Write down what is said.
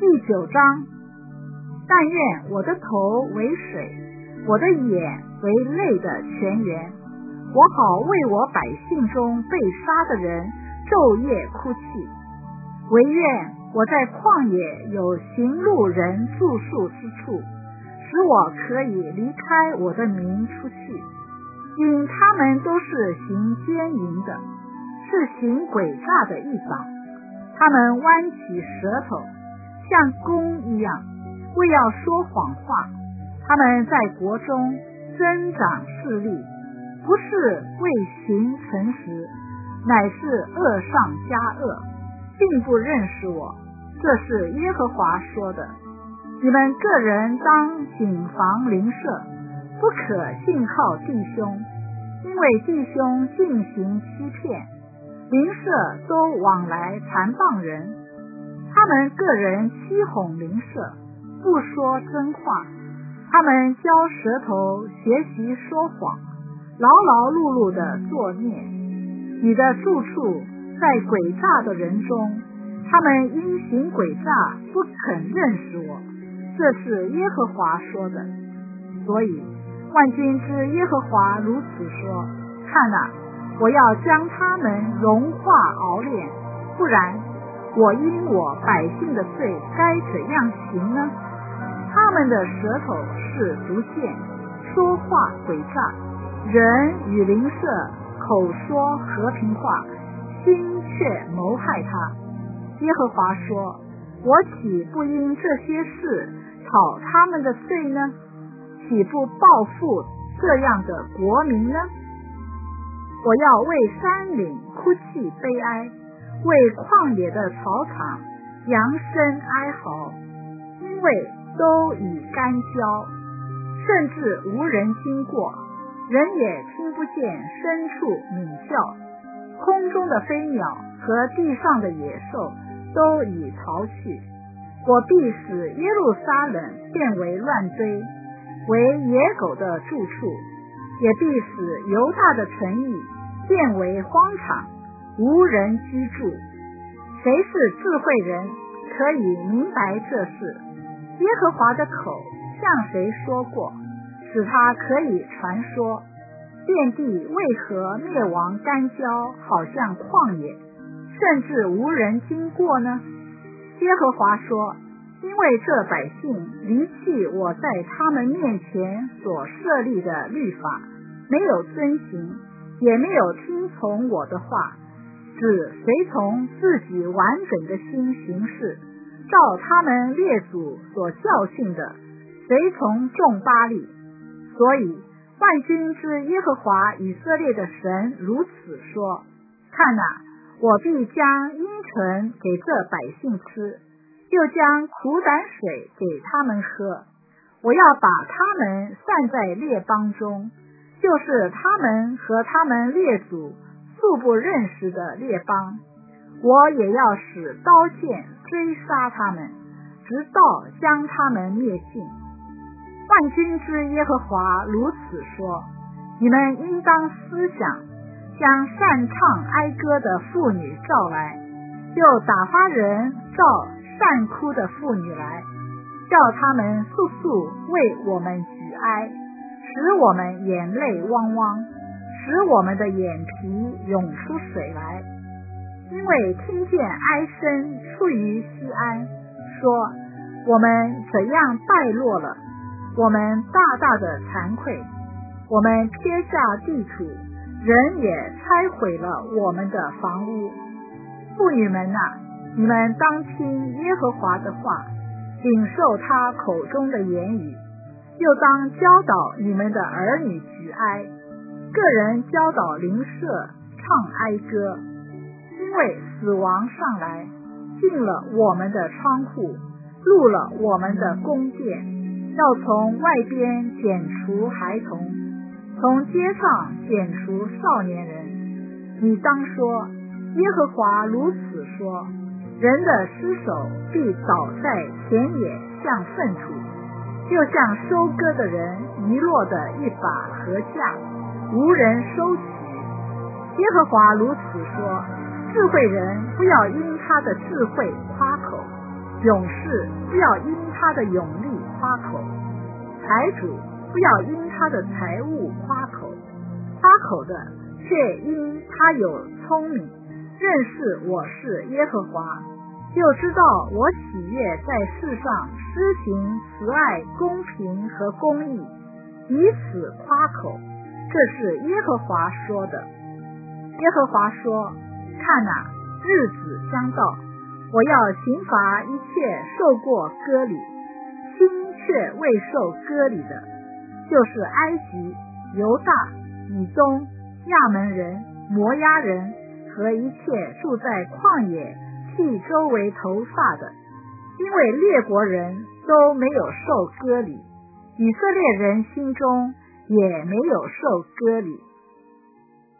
第9章。但愿我的头为水，我的眼为泪的泉源，我好为我百姓中被杀的人昼夜哭泣。惟愿我在旷野有行路人住宿之处，使我可以离开我的民出去，因他们都是行奸淫的，是行诡诈的异党。他们弯起舌头，像弓一样，为要说谎话。他们在国中增长势力，不是为行诚实，乃是恶上加恶，并不认识我。这是耶和华说的。你们个人当谨防邻舍，不可信靠弟兄，因为弟兄尽行欺骗，邻舍都往来残谤人。他们个人欺哄邻舍，不说真话。他们教舌头学习说谎，劳劳碌碌的作孽。你的住处在诡诈的人中，他们因行诡诈不肯认识我。这是耶和华说的。所以万军之耶和华如此说：看哪，我要将他们融化熬炼，不然我因我百姓的罪该怎样行呢？他们的舌头是毒箭，说话诡诈，人与邻舍口说和平话，心却谋害他。耶和华说：我岂不因这些事讨他们的罪呢？岂不报复这样的国民呢？我要为山岭哭泣悲哀，为旷野的草场扬声哀嚎，因为都已干焦，甚至无人经过，人也听不见深处鸣叫。空中的飞鸟和地上的野兽都已逃去。我必使耶路撒冷变为乱堆，为野狗的住处，也必使犹大的城邑变为荒场，无人居住。谁是智慧人，可以明白这事？耶和华的口向谁说过，使他可以传说？遍地为何灭亡干焦，好像旷野，甚至无人经过呢？耶和华说：因为这百姓离弃我在他们面前所设立的律法，没有遵行，也没有听从我的话，只随从自己完整的心行事，照他们列祖所教训的，随从众巴力。所以万军之耶和华以色列的神如此说：看哪，我必将阴沉给这百姓吃，又将苦胆水给他们喝。我要把他们散在列邦中，就是他们和他们列祖素不认识的列邦。我也要使刀剑追杀他们，直到将他们灭尽。万军之耶和华如此说：你们应当思想，将善唱哀歌的妇女召来，又打发人召善哭的妇女来，叫他们速速为我们举哀，使我们眼泪汪汪，使我们的眼皮涌出水来。因为听见哀声出于西安，说我们怎样败落了，我们大大的惭愧，我们撇下地土，人也拆毁了我们的房屋。妇女们啊，你们当听耶和华的话，领受他口中的言语，又当教导你们的儿女举哀，个人教导邻舍唱哀歌。因为死亡上来，进了我们的仓库，入了我们的宫殿，要从外边剪除孩童，从街上剪除少年人。你当说：耶和华如此说：人的尸首必倒在田野，像粪土，就像收割的人遗落的一把禾稼，无人收取。耶和华如此说：智慧人不要因他的智慧夸口， 勇士不要因他的勇力夸口，财主不要因他的财物夸口，夸口的却因他有聪明，认识我是耶和华，就知道我喜悦在世上施行慈爱、公平和公义，以此夸口。这是耶和华说的。耶和华说，看哪，日子将到，我要刑罚一切受过割礼，心却未受割礼的，就是埃及、犹大、以东、亚门人、摩押人和一切住在旷野剃周围头发的，因为列国人都没有受割礼，以色列人心中也没有受割礼。